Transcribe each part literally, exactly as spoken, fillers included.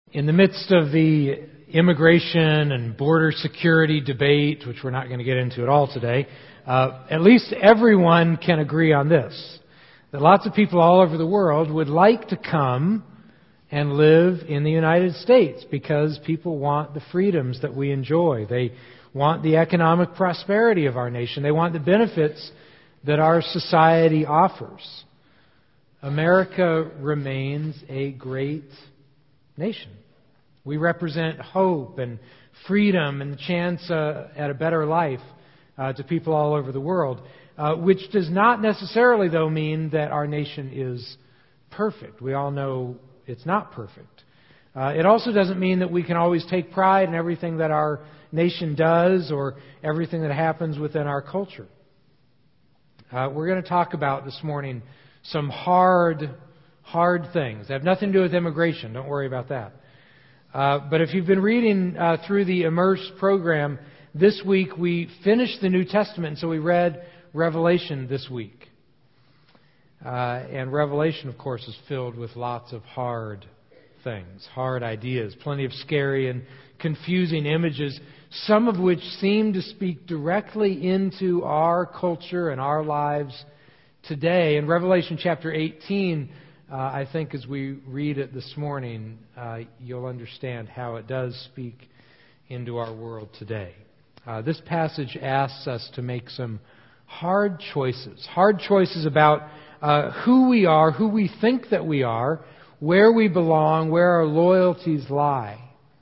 In the midst of the immigration and border security debate, which we're not going to get into at all today, uh, at least everyone can agree on this, that lots of people all over the world would like to come and live in the United States because people want the freedoms that we enjoy. They want the economic prosperity of our nation. They want the benefits that our society offers. America remains a great nation. We represent hope and freedom and the chance uh, at a better life uh, to people all over the world, uh, which does not necessarily, though, mean that our nation is perfect. We all know it's not perfect. Uh, it also doesn't mean that we can always take pride in everything that our nation does or everything that happens within our culture. Uh, we're going to talk about this morning some hard, hard things. They have nothing to do with immigration. Don't worry about that. Uh, but if you've been reading uh, through the Immerse program, this week we finished the New Testament, so we read Revelation this week. Uh, and Revelation, of course, is filled with lots of hard things, hard ideas, plenty of scary and confusing images, some of which seem to speak directly into our culture and our lives today. In Revelation chapter eighteen, uh, I think as we read it this morning, uh, you'll understand how it does speak into our world today. Uh, this passage asks us to make some hard choices, hard choices about uh, who we are, who we think that we are, where we belong, where our loyalties lie.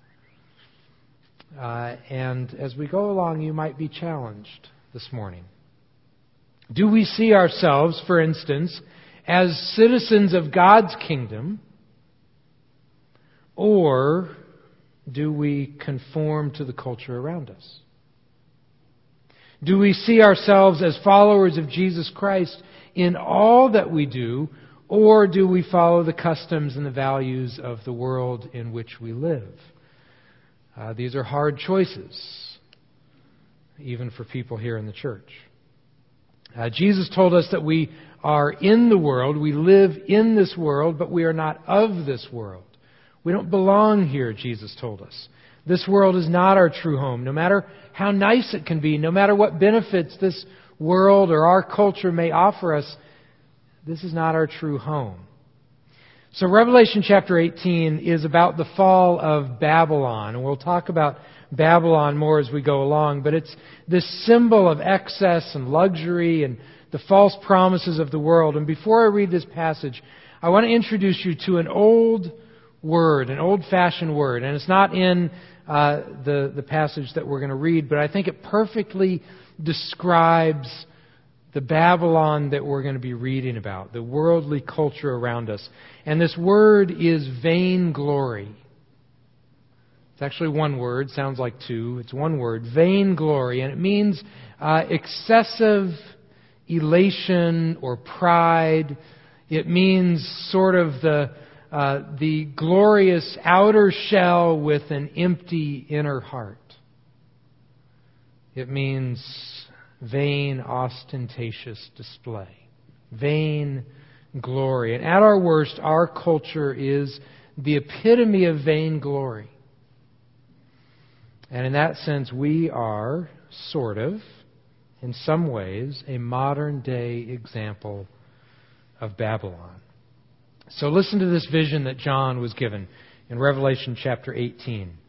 Uh, and as we go along, you might be challenged this morning. Do we see ourselves, for instance, as citizens of God's kingdom, or do we conform to the culture around us? Do we see ourselves as followers of Jesus Christ in all that we do, or do we follow the customs and the values of the world in which we live? Uh, these are hard choices, even for people here in the church. Uh, Jesus told us that we are in the world, we live in this world, but we are not of this world. We don't belong here, Jesus told us. This world is not our true home. No matter how nice it can be, no matter what benefits this world or our culture may offer us, this is not our true home. So Revelation chapter eighteen is about the fall of Babylon. And we'll talk about Babylon more as we go along. But it's this symbol of excess and luxury and the false promises of the world. And before I read this passage, I want to introduce you to an old word, an old-fashioned word. And it's not in uh, the, the passage that we're going to read, but I think it perfectly describes the Babylon that we're going to be reading about, the worldly culture around us. And this word is vainglory. It's actually one word, sounds like two. It's one word, vainglory, and it means uh, excessive elation or pride. It means sort of the uh, the glorious outer shell with an empty inner heart. It means vain, ostentatious display. Vain glory. And at our worst, our culture is the epitome of vainglory. And in that sense, we are, sort of, in some ways, a modern-day example of Babylon. So listen to this vision that John was given in Revelation chapter eighteen.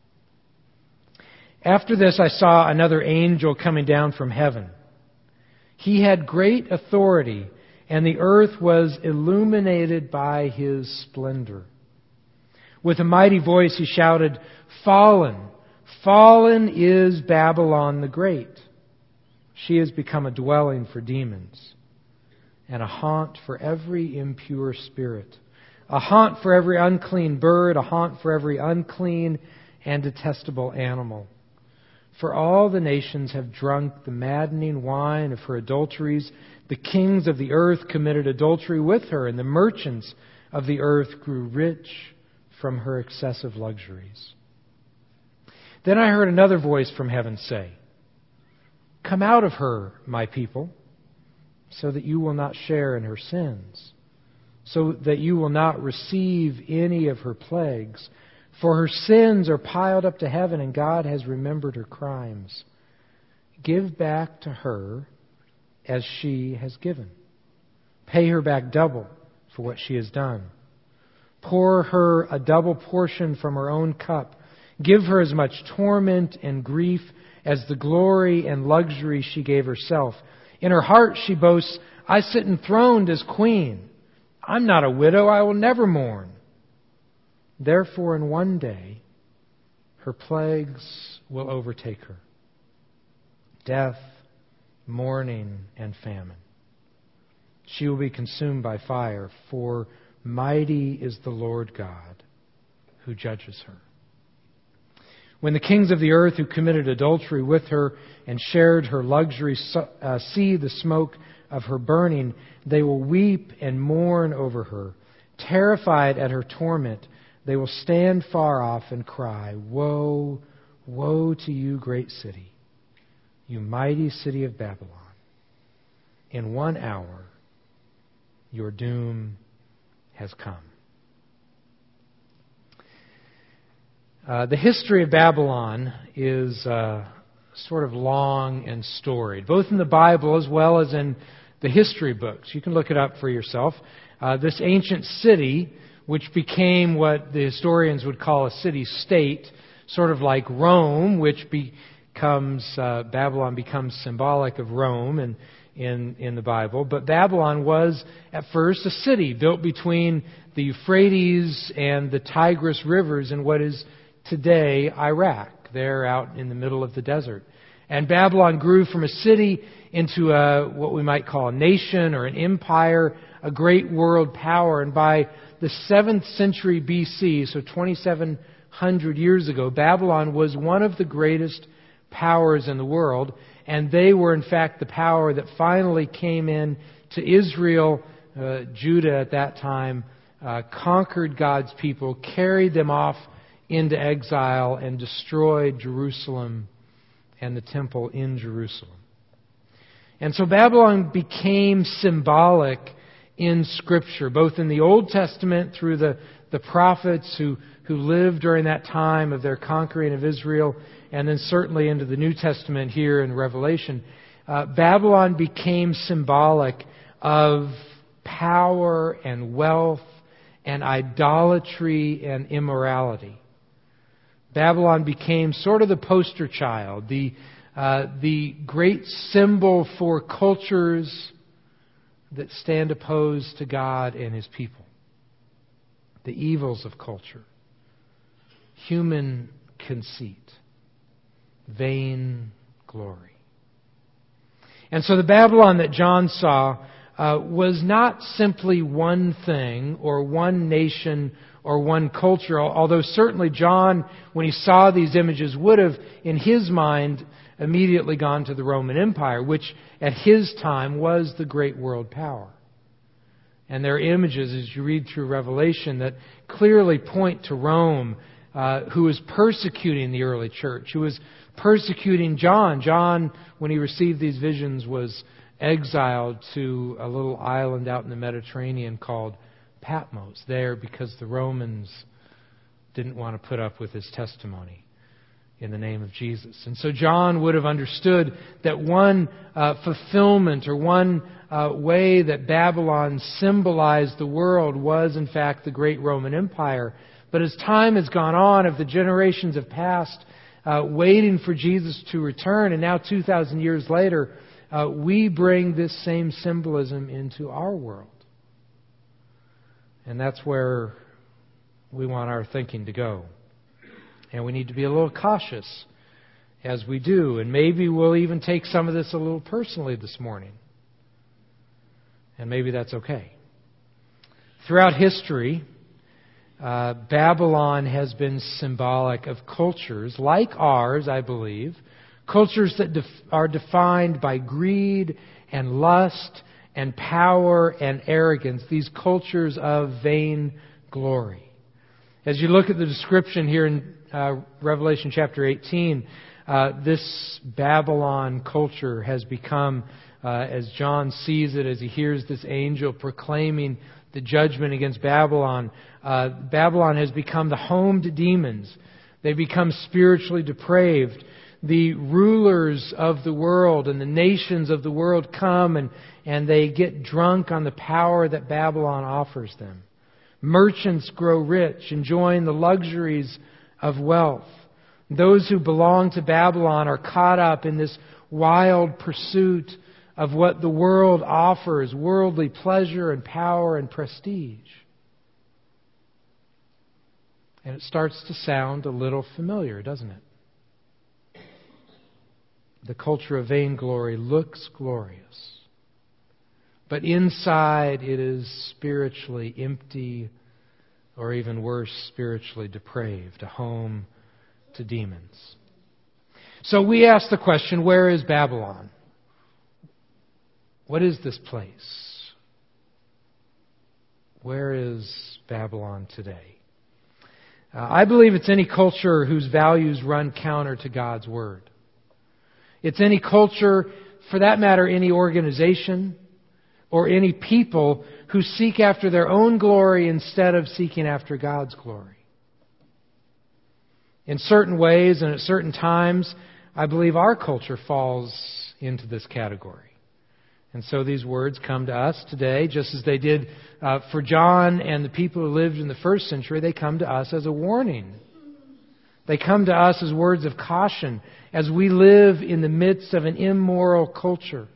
After this, I saw another angel coming down from heaven. He had great authority, and the earth was illuminated by his splendor. With a mighty voice he shouted, "Fallen, fallen is Babylon the Great. She has become a dwelling for demons, and a haunt for every impure spirit, a haunt for every unclean bird, a haunt for every unclean and detestable animal. For all the nations have drunk the maddening wine of her adulteries. The kings of the earth committed adultery with her, and the merchants of the earth grew rich from her excessive luxuries." Then I heard another voice from heaven say, "Come out of her, my people, so that you will not share in her sins, so that you will not receive any of her plagues. For her sins are piled up to heaven, and God has remembered her crimes. Give back to her as she has given. Pay her back double for what she has done. Pour her a double portion from her own cup. Give her as much torment and grief as the glory and luxury she gave herself. In her heart she boasts, I sit enthroned as queen. I'm not a widow, I will never mourn. Therefore, in one day, her plagues will overtake her. Death, mourning, and famine. She will be consumed by fire, for mighty is the Lord God who judges her. When the kings of the earth who committed adultery with her and shared her luxury uh, see the smoke of her burning, they will weep and mourn over her. Terrified at her torment, they will stand far off and cry, Woe, woe to you, great city, you mighty city of Babylon. In one hour, your doom has come. Uh, the history of Babylon is uh, sort of long and storied, both in the Bible as well as in the history books. You can look it up for yourself. Uh, this ancient city, which became what the historians would call a city-state, sort of like Rome, which becomes, uh, Babylon becomes symbolic of Rome in, in, in the Bible. But Babylon was, at first, a city built between the Euphrates and the Tigris rivers in what is today Iraq. They're out in the middle of the desert. And Babylon grew from a city into a, what we might call a nation or an empire, a great world power. And by the seventh century B C, so twenty-seven hundred years ago, Babylon was one of the greatest powers in the world. And they were, in fact, the power that finally came in to Israel. Uh, Judah at that time uh, conquered God's people, carried them off into exile, and destroyed Jerusalem and the temple in Jerusalem. And so Babylon became symbolic in Scripture, both in the Old Testament through the, the prophets who, who lived during that time of their conquering of Israel, and then certainly into the New Testament here in Revelation. Uh, Babylon became symbolic of power and wealth and idolatry and immorality. Babylon became sort of the poster child, the uh, the great symbol for cultures that stand opposed to God and His people. The evils of culture, human conceit, vain glory. And so the Babylon that John saw uh, was not simply one thing or one nation or one culture, although certainly John, when he saw these images, would have, in his mind, immediately gone to the Roman Empire, which at his time was the great world power. And there are images, as you read through Revelation, that clearly point to Rome, uh, who was persecuting the early church, who was persecuting John. John, when he received these visions, was exiled to a little island out in the Mediterranean called Patmos, there because the Romans didn't want to put up with his testimony in the name of Jesus. And so John would have understood that one uh, fulfillment or one uh, way that Babylon symbolized the world was in fact the great Roman Empire. But as time has gone on, as the generations have passed, uh, waiting for Jesus to return, and now two thousand years later, uh, we bring this same symbolism into our world. And that's where we want our thinking to go. And we need to be a little cautious as we do. And maybe we'll even take some of this a little personally this morning. And maybe that's okay. Throughout history, uh, Babylon has been symbolic of cultures like ours, I believe. Cultures that def- are defined by greed and lust and power and arrogance, these cultures of vain glory. As you look at the description here in uh, Revelation chapter eighteen, uh, this Babylon culture has become, uh, as John sees it, as he hears this angel proclaiming the judgment against Babylon. Uh, Babylon has become the home to demons. They become spiritually depraved. The rulers of the world and the nations of the world come and, and they get drunk on the power that Babylon offers them. Merchants grow rich, enjoying the luxuries of wealth. Those who belong to Babylon are caught up in this wild pursuit of what the world offers, worldly pleasure and power and prestige. And it starts to sound a little familiar, doesn't it? The culture of vainglory looks glorious, but inside it is spiritually empty, or even worse, spiritually depraved, a home to demons. So we ask the question, where is Babylon? What is this place? Where is Babylon today? Uh, I believe it's any culture whose values run counter to God's Word. It's any culture, for that matter, any organization or any people who seek after their own glory instead of seeking after God's glory. In certain ways and at certain times, I believe our culture falls into this category. And so these words come to us today, just as they did uh, for John and the people who lived in the first century. They come to us as a warning. They come to us as words of caution as we live in the midst of an immoral culture.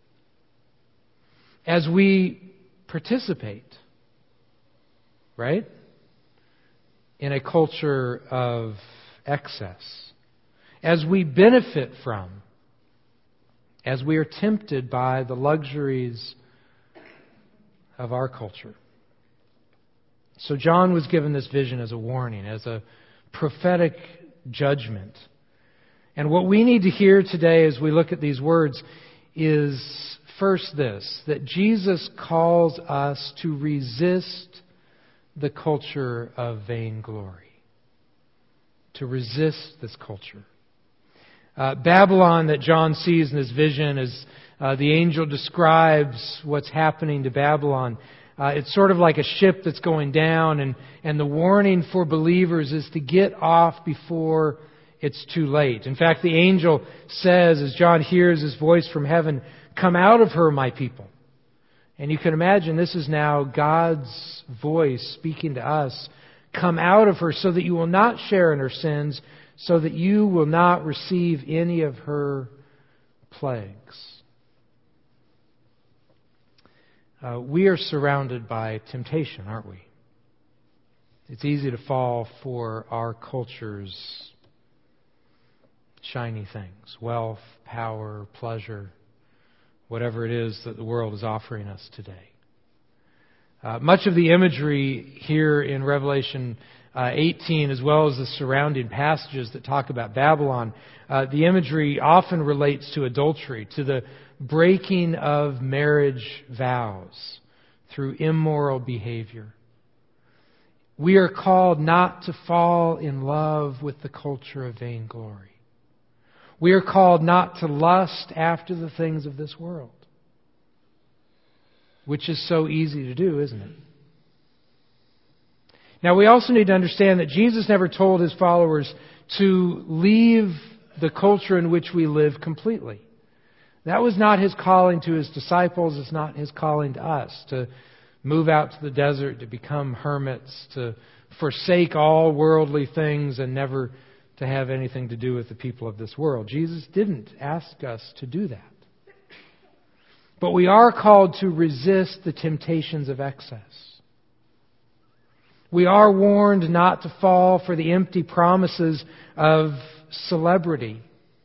As we participate, right, in a culture of excess. As we benefit from, as we are tempted by the luxuries of our culture. So John was given this vision as a warning, as a prophetic judgment. And what we need to hear today as we look at these words is first this, that Jesus calls us to resist the culture of vainglory. To resist this culture. Uh, Babylon that John sees in this vision as uh, the angel describes what's happening to Babylon. Uh, it's sort of like a ship that's going down, and, and the warning for believers is to get off before it's too late. In fact, the angel says, as John hears his voice from heaven, "Come out of her, my people." And you can imagine this is now God's voice speaking to us. Come out of her so that you will not share in her sins, so that you will not receive any of her plagues. Uh, we are surrounded by temptation, aren't we? It's easy to fall for our culture's shiny things. Wealth, power, pleasure, whatever it is that the world is offering us today. Uh, much of the imagery here in Revelation Uh, eighteen, as well as the surrounding passages that talk about Babylon, uh, the imagery often relates to adultery, to the breaking of marriage vows through immoral behavior. We are called not to fall in love with the culture of vainglory. We are called not to lust after the things of this world, which is so easy to do, isn't it? Now, we also need to understand that Jesus never told His followers to leave the culture in which we live completely. That was not His calling to His disciples. It's not His calling to us to move out to the desert, to become hermits, to forsake all worldly things and never to have anything to do with the people of this world. Jesus didn't ask us to do that. But we are called to resist the temptations of excess. We are warned not to fall for the empty promises of celebrity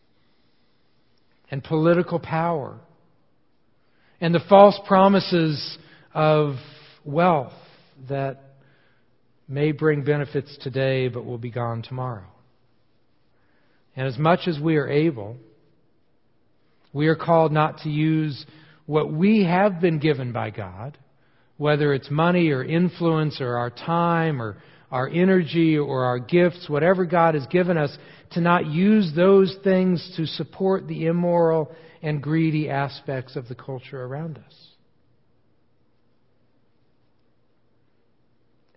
and political power and the false promises of wealth that may bring benefits today but will be gone tomorrow. And as much as we are able, we are called not to use what we have been given by God, whether it's money or influence or our time or our energy or our gifts, whatever God has given us, to not use those things to support the immoral and greedy aspects of the culture around us.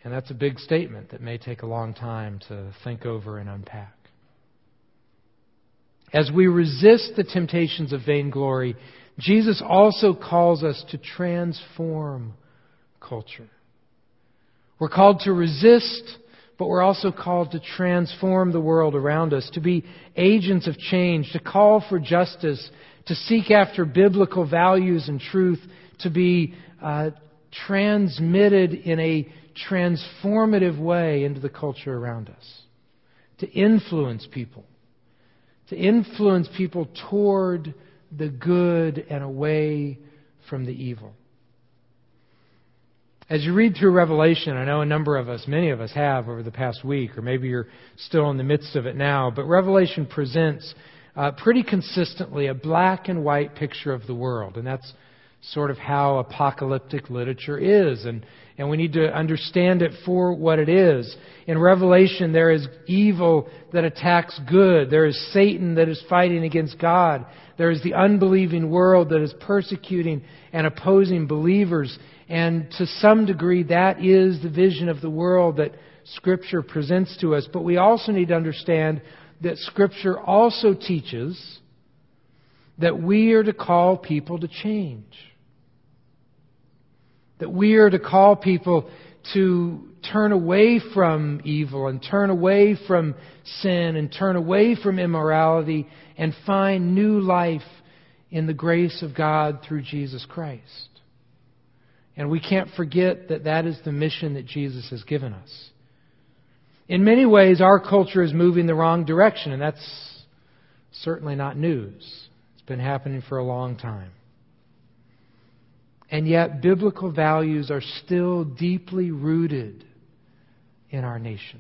And that's a big statement that may take a long time to think over and unpack. As we resist the temptations of vainglory, Jesus also calls us to transform culture. We're called to resist, but we're also called to transform the world around us, to be agents of change, to call for justice, to seek after biblical values and truth, to be uh, transmitted in a transformative way into the culture around us, to influence people, to influence people toward the good and away from the evil. As you read through Revelation, I know a number of us, many of us have over the past week, or maybe you're still in the midst of it now, but Revelation presents uh, pretty consistently a black and white picture of the world, and that's sort of how apocalyptic literature is, and, and we need to understand it for what it is. In Revelation, there is evil that attacks good. There is Satan that is fighting against God. There is the unbelieving world that is persecuting and opposing believers. And to some degree, that is the vision of the world that Scripture presents to us. But we also need to understand that Scripture also teaches that we are to call people to change. That we are to call people to turn away from evil and turn away from sin and turn away from immorality and find new life in the grace of God through Jesus Christ. And we can't forget that that is the mission that Jesus has given us. In many ways, our culture is moving the wrong direction, and that's certainly not news. It's been happening for a long time. And yet, biblical values are still deeply rooted in our nation.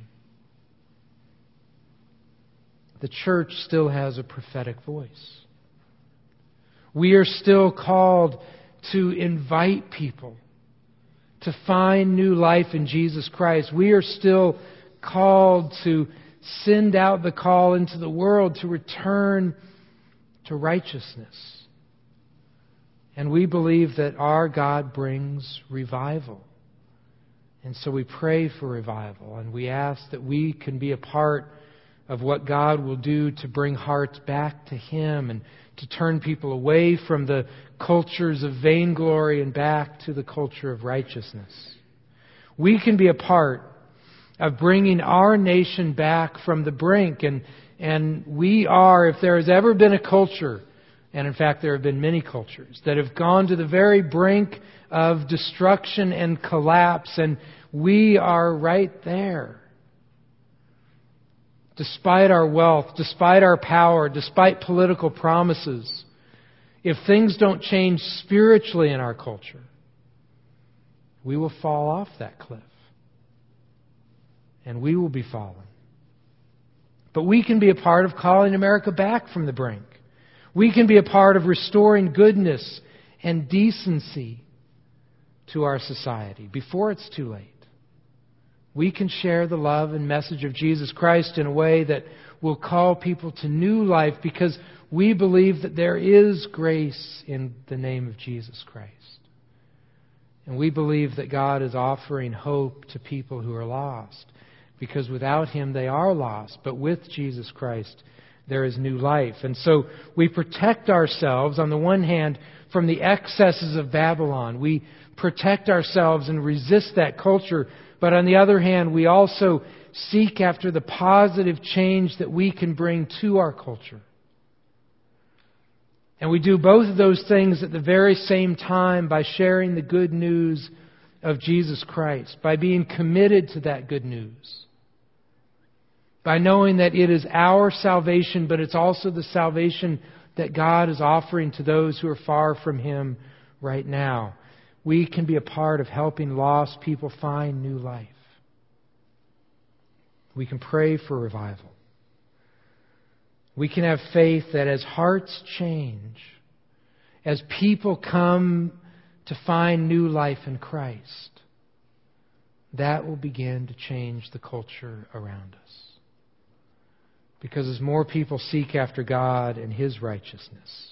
The church still has a prophetic voice. We are still called to invite people to find new life in Jesus Christ. We are still called to send out the call into the world to return to righteousness. And we believe that our God brings revival. And so we pray for revival, and we ask that we can be a part of what God will do to bring hearts back to Him and to turn people away from the cultures of vainglory and back to the culture of righteousness. We can be a part of bringing our nation back from the brink. And, and we are, if there has ever been a culture, and in fact there have been many cultures, that have gone to the very brink of destruction and collapse, and we are right there. Despite our wealth, despite our power, despite political promises, if things don't change spiritually in our culture, we will fall off that cliff. And we will be fallen. But we can be a part of calling America back from the brink. We can be a part of restoring goodness and decency to our society before it's too late. We can share the love and message of Jesus Christ in a way that will call people to new life, because we believe that there is grace in the name of Jesus Christ. And we believe that God is offering hope to people who are lost, because without Him they are lost. But with Jesus Christ there is new life. And so we protect ourselves, on the one hand, from the excesses of Babylon. We protect ourselves and resist that culture. But on the other hand, we also seek after the positive change that we can bring to our culture. And we do both of those things at the very same time by sharing the good news of Jesus Christ, by being committed to that good news, by knowing that it is our salvation, but it's also the salvation that God is offering to those who are far from Him right now. We can be a part of helping lost people find new life. We can pray for revival. We can have faith that as hearts change, as people come to find new life in Christ, that will begin to change the culture around us. Because as more people seek after God and His righteousness,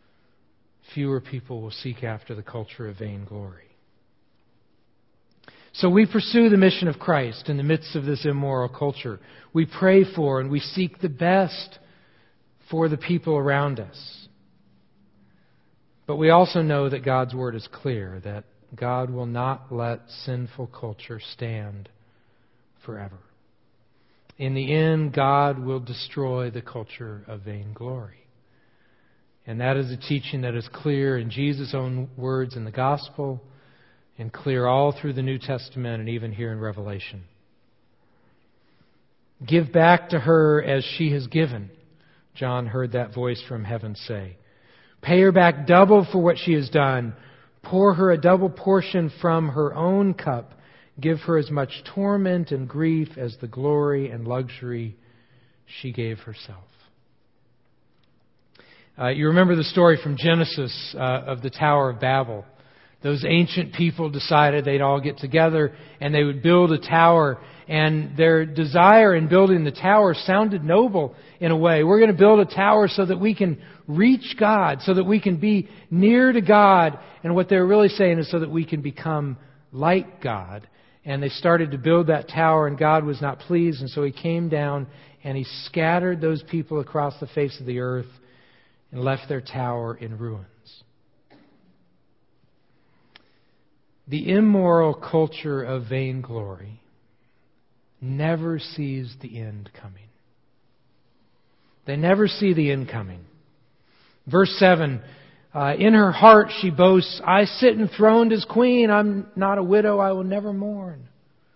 fewer people will seek after the culture of vainglory. So we pursue the mission of Christ in the midst of this immoral culture. We pray for and we seek the best for the people around us. But we also know that God's Word is clear, that God will not let sinful culture stand forever. In the end, God will destroy the culture of vainglory. And that is a teaching that is clear in Jesus' own words in the Gospel, and clear all through the New Testament and even here in Revelation. Give back to her as she has given, John heard that voice from heaven say. Pay her back double for what she has done. Pour her a double portion from her own cup. Give her as much torment and grief as the glory and luxury she gave herself. Uh, you remember the story from Genesis uh, of the Tower of Babel. Those ancient people decided they'd all get together and they would build a tower. And their desire in building the tower sounded noble in a way. We're going to build a tower so that we can reach God, so that we can be near to God. And what they're really saying is so that we can become like God. And they started to build that tower, and God was not pleased. And so He came down and He scattered those people across the face of the earth and left their tower in ruins. The immoral culture of vainglory never sees the end coming. They never see the end coming. Verse seven, uh, in her heart she boasts, I sit enthroned as queen. I'm not a widow. I will never mourn.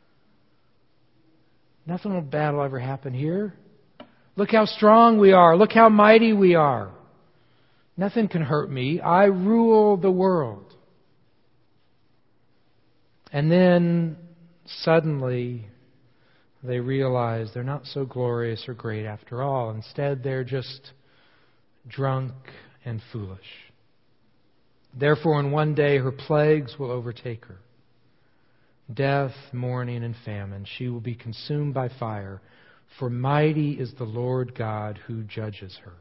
Nothing bad will ever happen here. Look how strong we are. Look how mighty we are. Nothing can hurt me. I rule the world. And then suddenly they realize they're not so glorious or great after all. Instead, they're just drunk and foolish. Therefore, in one day her plagues will overtake her. Death, mourning, and famine. She will be consumed by fire, for mighty is the Lord God who judges her.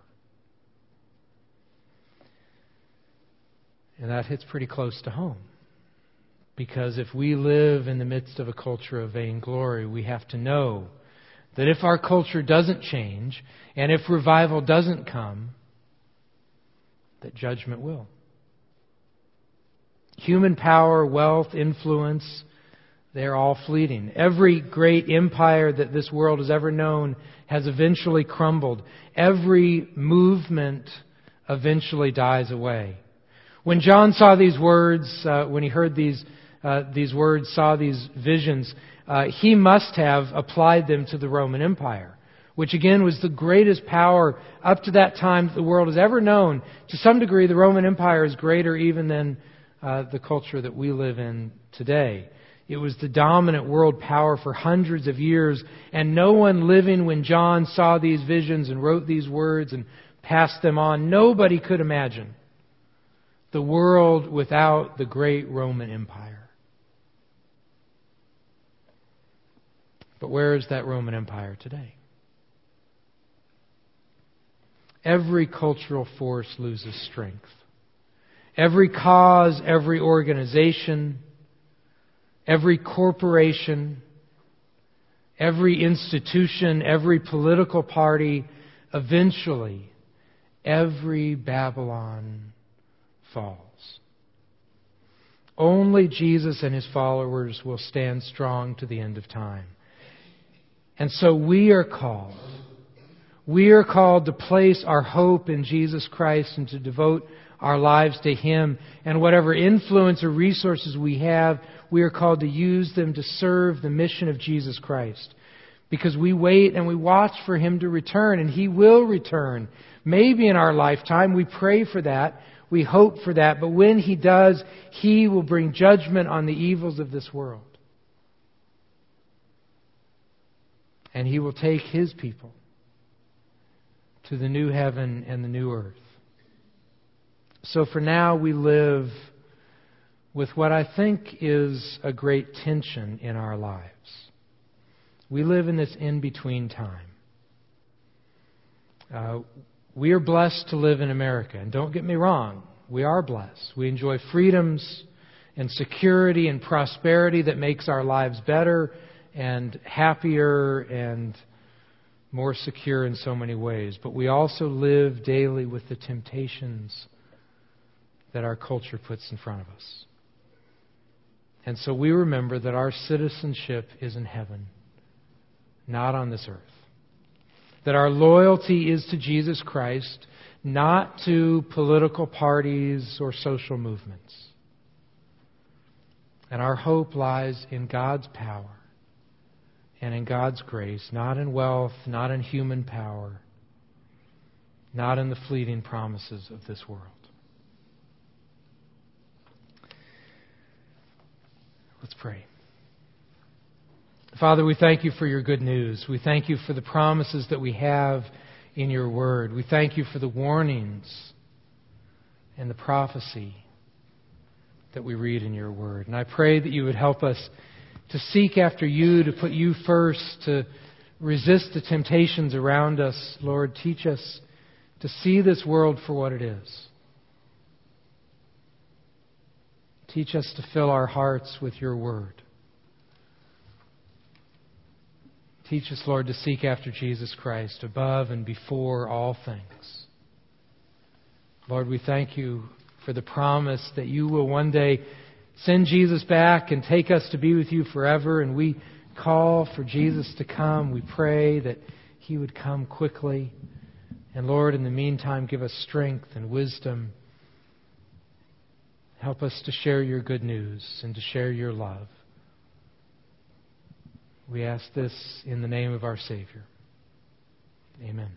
And that hits pretty close to home. Because if we live in the midst of a culture of vainglory, we have to know that if our culture doesn't change, and if revival doesn't come, that judgment will. Human power, wealth, influence, they're all fleeting. Every great empire that this world has ever known has eventually crumbled. Every movement eventually dies away. When John saw these words, uh, when he heard these uh, these words, saw these visions, uh, he must have applied them to the Roman Empire, which again was the greatest power up to that time that the world has ever known. To some degree, the Roman Empire is greater even than uh, the culture that we live in today. It was the dominant world power for hundreds of years, and no one living when John saw these visions and wrote these words and passed them on, nobody could imagine the world without the great Roman Empire. But where is that Roman Empire today? Every cultural force loses strength. Every cause, every organization, every corporation, every institution, every political party, eventually, every Babylon falls. Only Jesus and His followers will stand strong to the end of time. And so we are called. We are called to place our hope in Jesus Christ and to devote our lives to Him. And whatever influence or resources we have, we are called to use them to serve the mission of Jesus Christ. Because we wait and we watch for Him to return, and He will return. Maybe in our lifetime. We pray for that. We hope for that. But when He does, He will bring judgment on the evils of this world. And He will take His people to the new heaven and the new earth. So for now, we live with what I think is a great tension in our lives. We live in this in-between time. Uh, we are blessed to live in America. And don't get me wrong, we are blessed. We enjoy freedoms and security and prosperity that makes our lives better and happier and more secure in so many ways. But we also live daily with the temptations that our culture puts in front of us. And so we remember that our citizenship is in heaven, not on this earth. That our loyalty is to Jesus Christ, not to political parties or social movements. And our hope lies in God's power and in God's grace, not in wealth, not in human power, not in the fleeting promises of this world. Let's pray. Father, we thank you for your good news. We thank you for the promises that we have in your word. We thank you for the warnings and the prophecy that we read in your word. And I pray that you would help us to seek after you, to put you first, to resist the temptations around us. Lord, teach us to see this world for what it is. Teach us to fill our hearts with your word. Teach us, Lord, to seek after Jesus Christ above and before all things. Lord, we thank you for the promise that you will one day send Jesus back and take us to be with you forever. And we call for Jesus to come. We pray that he would come quickly. And Lord, in the meantime, give us strength and wisdom. Help us to share your good news and to share your love. We ask this in the name of our Savior. Amen.